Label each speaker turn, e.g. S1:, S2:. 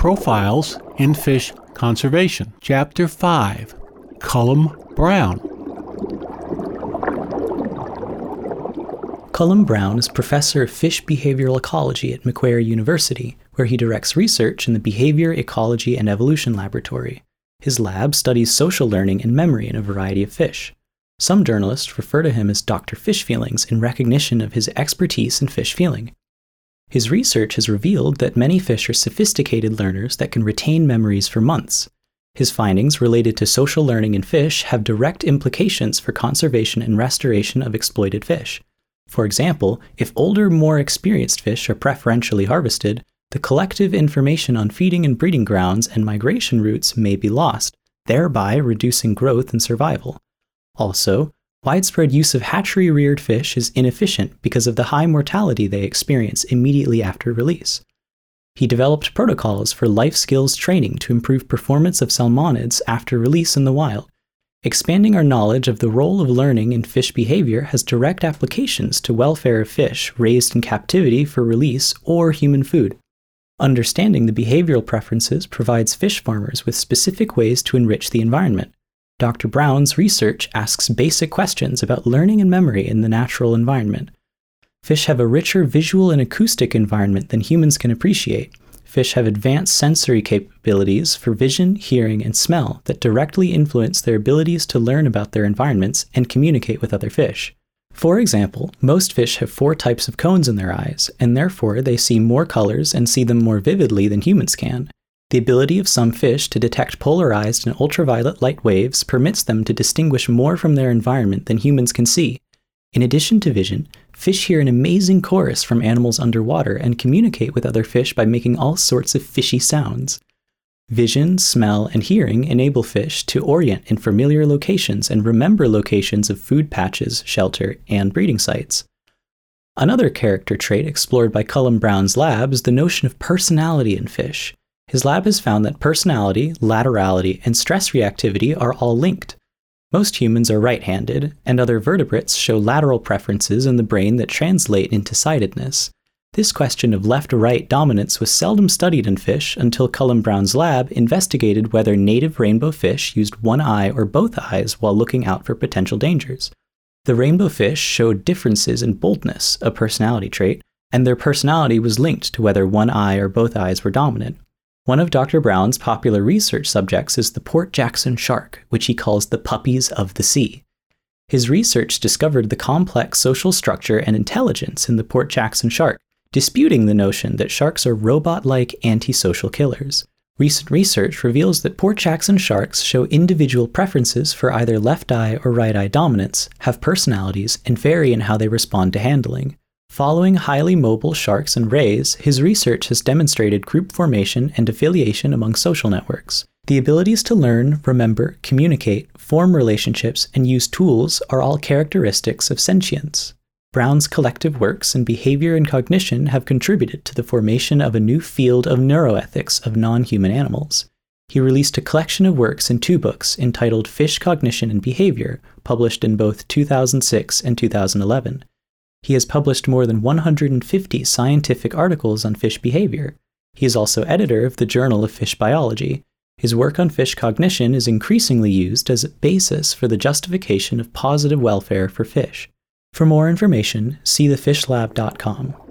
S1: Profiles in Fish Conservation. Chapter 5, Cullum Brown.
S2: Cullum Brown is professor of fish behavioral ecology at Macquarie University, where he directs research in the Behavior, Ecology, and Evolution Laboratory. His lab studies social learning and memory in a variety of fish. Some journalists refer to him as Dr. Fish Feelings in recognition of his expertise in fish feeling. His research has revealed that many fish are sophisticated learners that can retain memories for months. His findings related to social learning in fish have direct implications for conservation and restoration of exploited fish. For example, if older, more experienced fish are preferentially harvested, the collective information on feeding and breeding grounds and migration routes may be lost, thereby reducing growth and survival. Also, widespread use of hatchery-reared fish is inefficient because of the high mortality they experience immediately after release. He developed protocols for life skills training to improve performance of salmonids after release in the wild. Expanding our knowledge of the role of learning in fish behavior has direct applications to welfare of fish raised in captivity for release or human food. Understanding the behavioral preferences provides fish farmers with specific ways to enrich the environment. Dr. Brown's research asks basic questions about learning and memory in the natural environment. Fish have a richer visual and acoustic environment than humans can appreciate. Fish have advanced sensory capabilities for vision, hearing, and smell that directly influence their abilities to learn about their environments and communicate with other fish. For example, most fish have 4 types of cones in their eyes, and therefore they see more colors and see them more vividly than humans can. The ability of some fish to detect polarized and ultraviolet light waves permits them to distinguish more from their environment than humans can see. In addition to vision, fish hear an amazing chorus from animals underwater and communicate with other fish by making all sorts of fishy sounds. Vision, smell, and hearing enable fish to orient in familiar locations and remember locations of food patches, shelter, and breeding sites. Another character trait explored by Cullum Brown's lab is the notion of personality in fish. His lab has found that personality, laterality, and stress reactivity are all linked. Most humans are right-handed, and other vertebrates show lateral preferences in the brain that translate into sightedness. This question of left-right dominance was seldom studied in fish until Cullum Brown's lab investigated whether native rainbow fish used one eye or both eyes while looking out for potential dangers. The rainbow fish showed differences in boldness, a personality trait, and their personality was linked to whether one eye or both eyes were dominant. One of Dr. Brown's popular research subjects is the Port Jackson shark, which he calls the puppies of the sea. His research discovered the complex social structure and intelligence in the Port Jackson shark, disputing the notion that sharks are robot-like antisocial killers. Recent research reveals that Port Jackson sharks show individual preferences for either left eye or right eye dominance, have personalities, and vary in how they respond to handling. Following highly mobile sharks and rays, his research has demonstrated group formation and affiliation among social networks. The abilities to learn, remember, communicate, form relationships, and use tools are all characteristics of sentience. Brown's collective works in behavior and cognition have contributed to the formation of a new field of neuroethics of non-human animals. He released a collection of works in 2 books entitled Fish Cognition and Behavior, published in both 2006 and 2011. He has published more than 150 scientific articles on fish behavior. He is also editor of the Journal of Fish Biology. His work on fish cognition is increasingly used as a basis for the justification of positive welfare for fish. For more information, see thefishlab.com.